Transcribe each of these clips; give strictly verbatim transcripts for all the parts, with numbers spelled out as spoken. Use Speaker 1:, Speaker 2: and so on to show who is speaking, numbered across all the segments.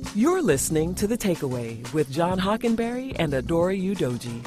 Speaker 1: You're listening to The Takeaway with John Hockenberry and Adora Udoji.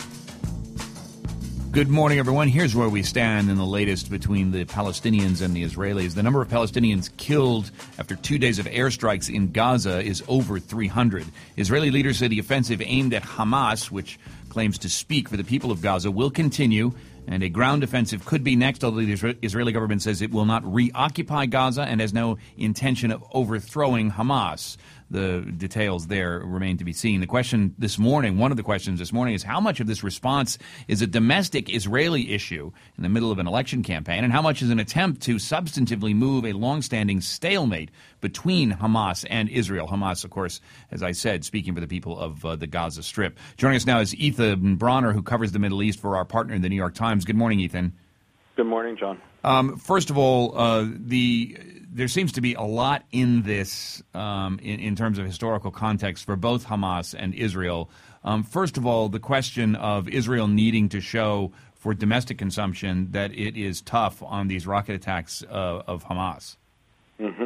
Speaker 2: Good morning, everyone. Here's where we stand in the latest between the Palestinians and the Israelis. The number of Palestinians killed after two days of airstrikes in Gaza is over three hundred. Israeli leaders say the offensive aimed at Hamas, which claims to speak for the people of Gaza, will continue, and a ground offensive could be next, although the Israeli government says it will not reoccupy Gaza and has no intention of overthrowing Hamas. The details there remain to be seen. The question this morning, one of the questions this morning, is how much of this response is a domestic Israeli issue in the middle of an election campaign, and how much is an attempt to substantively move a longstanding stalemate between Hamas and Israel. Hamas, of course, as I said, speaking for the people of uh, the Gaza Strip. Joining us now is Ethan Bronner, who covers the Middle East for our partner in the New York Times. Good morning, Ethan.
Speaker 3: Good morning, John.
Speaker 2: Um, first of all, uh, the there seems to be a lot in this um, in, in terms of historical context for both Hamas and Israel. Um, first of all, the question of Israel needing to show for domestic consumption that it is tough on these rocket attacks uh, of Hamas.
Speaker 3: Mm-hmm.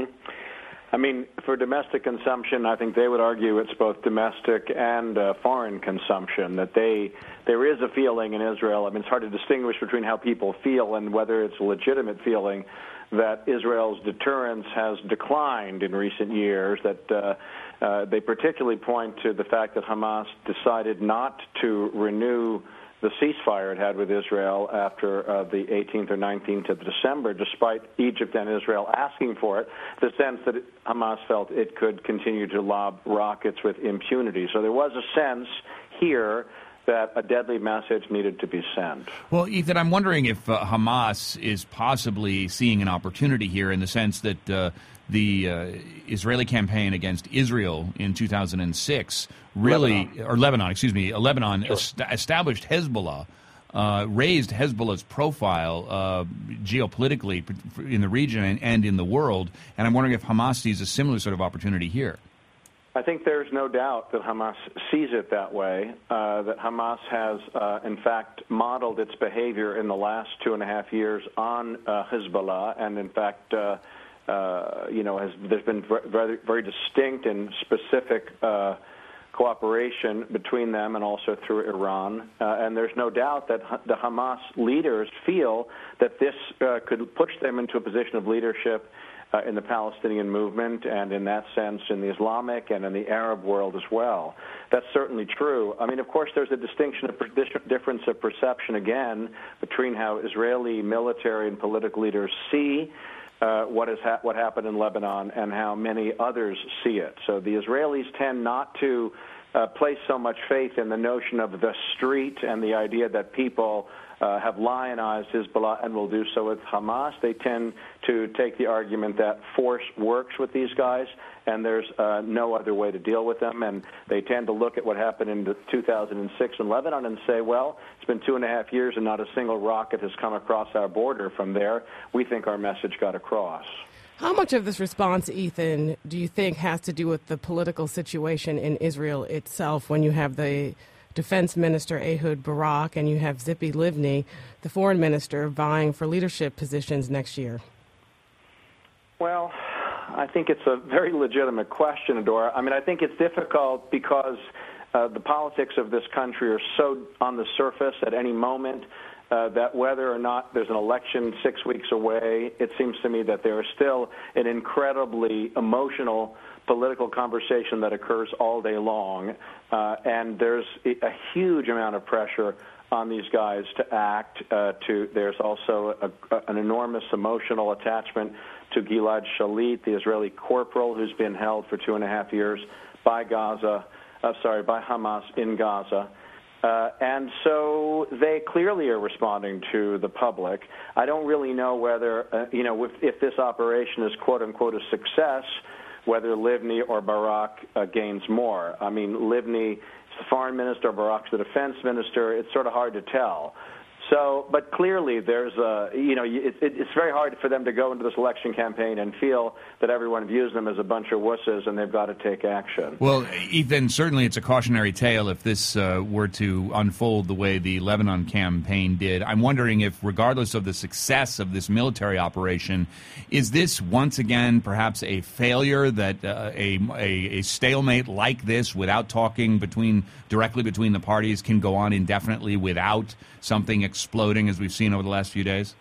Speaker 3: I mean, for domestic consumption, I think they would argue it's both domestic and uh, foreign consumption, that they there is a feeling in Israel. I mean, it's hard to distinguish between how people feel and whether it's a legitimate feeling that Israel's deterrence has declined in recent years, that uh, uh, they particularly point to the fact that Hamas decided not to renew the ceasefire it had with Israel after uh, the eighteenth or nineteenth of December, despite Egypt and Israel asking for it, the sense that Hamas felt it could continue to lob rockets with impunity. So there was a sense here that a deadly message needed to be sent.
Speaker 2: Well, Ethan, I'm wondering if uh, Hamas is possibly seeing an opportunity here in the sense that uh, the uh, Israeli campaign against Israel in two thousand six really,
Speaker 3: Lebanon.
Speaker 2: or Lebanon, excuse me, uh, Lebanon
Speaker 3: Sure.
Speaker 2: est- established Hezbollah, uh, raised Hezbollah's profile uh, geopolitically in the region and, and in the world, and I'm wondering if Hamas sees a similar sort of opportunity here.
Speaker 3: I think there's no doubt that Hamas sees it that way, uh, that Hamas has, uh, in fact, modeled its behavior in the last two and a half years on uh, Hezbollah, and, in fact, uh, uh, you know, has, there's been very, very distinct and specific uh, cooperation between them and also through Iran. Uh, and there's no doubt that the Hamas leaders feel that this uh, could push them into a position of leadership Uh, in the Palestinian movement, and in that sense in the Islamic and in the Arab world as well. That's certainly true. I mean, of course, there's a distinction, a difference of perception, again, between how Israeli military and political leaders see uh, what, is ha- what happened in Lebanon and how many others see it. So the Israelis tend not to uh, place so much faith in the notion of the street and the idea that people Uh, have lionized Hezbollah and will do so with Hamas. They tend to take the argument that force works with these guys, and there's uh, no other way to deal with them. And they tend to look at what happened in two thousand six in Lebanon and say, well, it's been two and a half years and not a single rocket has come across our border from there. We think our message got across.
Speaker 4: How much of this response, Ethan, do you think has to do with the political situation in Israel itself when you have the Defense Minister Ehud Barak and you have Tzipi Livni, the foreign minister, vying for leadership positions next year?
Speaker 3: Well, I think it's a very legitimate question, Adora. I mean, I think it's difficult because uh, the politics of this country are so on the surface at any moment uh, that whether or not there's an election six weeks away, it seems to me that there is still an incredibly emotional political conversation that occurs all day long, uh, and there's a huge amount of pressure on these guys to act. Uh, to there's also a, a, an enormous emotional attachment to Gilad Shalit, the Israeli corporal who's been held for two and a half years by Gaza, uh, sorry, by Hamas in Gaza. Uh, and so they clearly are responding to the public. I don't really know whether, uh, you know, if, if this operation is quote-unquote a success, whether Livni or Barak uh, gains more. I mean, Livni is the foreign minister, Barak's the defense minister. It's sort of hard to tell. So, but clearly there's a, you know, it, it, it's very hard for them to go into this election campaign and feel that everyone views them as a bunch of wusses and they've got to take action.
Speaker 2: Well, Ethan, certainly it's a cautionary tale if this uh, were to unfold the way the Lebanon campaign did. I'm wondering if, regardless of the success of this military operation, is this once again perhaps a failure, that uh, a, a, a stalemate like this without talking between directly between the parties can go on indefinitely without something exploding as we've seen over the last few days?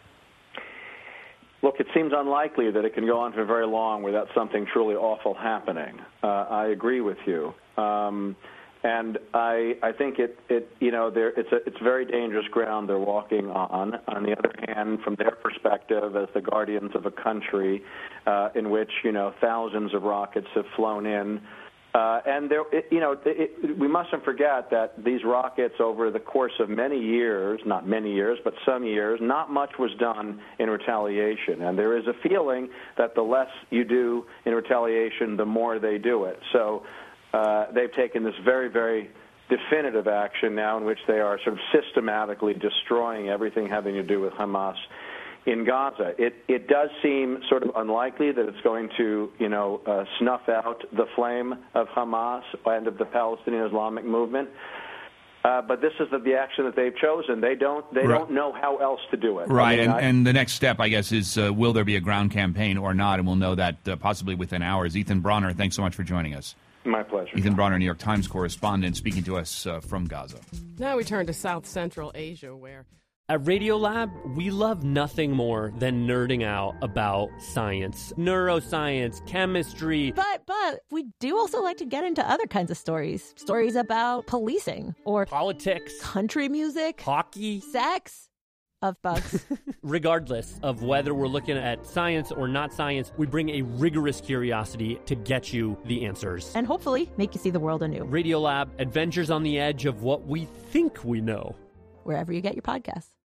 Speaker 3: Look, it seems unlikely that it can go on for very long without something truly awful happening. Uh, I agree with you. Um, and I, I think it, it you know, it's, a, it's very dangerous ground they're walking on. On the other hand, from their perspective, as the guardians of a country uh, in which, you know, thousands of rockets have flown in, Uh, and there, it, you know, it, it, we mustn't forget that these rockets, over the course of many years, not many years, but some years, not much was done in retaliation. And there is a feeling that the less you do in retaliation, the more they do it. So uh, they've taken this very, very definitive action now in which they are sort of systematically destroying everything having to do with Hamas in Gaza. It it does seem sort of unlikely that it's going to, you know, uh, snuff out the flame of Hamas and of the Palestinian Islamic movement. Uh, but this is the, the action that they've chosen. They don't they
Speaker 2: right.
Speaker 3: don't know how else to do it.
Speaker 2: Right,
Speaker 3: I mean,
Speaker 2: and,
Speaker 3: I,
Speaker 2: and the next step, I guess, is uh, will there be a ground campaign or not? And we'll know that uh, possibly within hours. Ethan Bronner, thanks so much for joining us.
Speaker 3: My pleasure.
Speaker 2: Ethan Bronner, New York Times correspondent, speaking to us uh, from Gaza.
Speaker 4: Now we turn to South Central Asia, where
Speaker 5: at Radiolab, we love nothing more than nerding out about science, neuroscience, chemistry.
Speaker 6: But, but we do also like to get into other kinds of stories. Stories about policing or
Speaker 5: politics,
Speaker 6: country music,
Speaker 5: hockey,
Speaker 6: sex, of bugs.
Speaker 5: Regardless of whether we're looking at science or not science, we bring a rigorous curiosity to get you the answers.
Speaker 6: And hopefully make you see the world anew.
Speaker 5: Radiolab, adventures on the edge of what we think we know.
Speaker 6: Wherever you get your podcasts.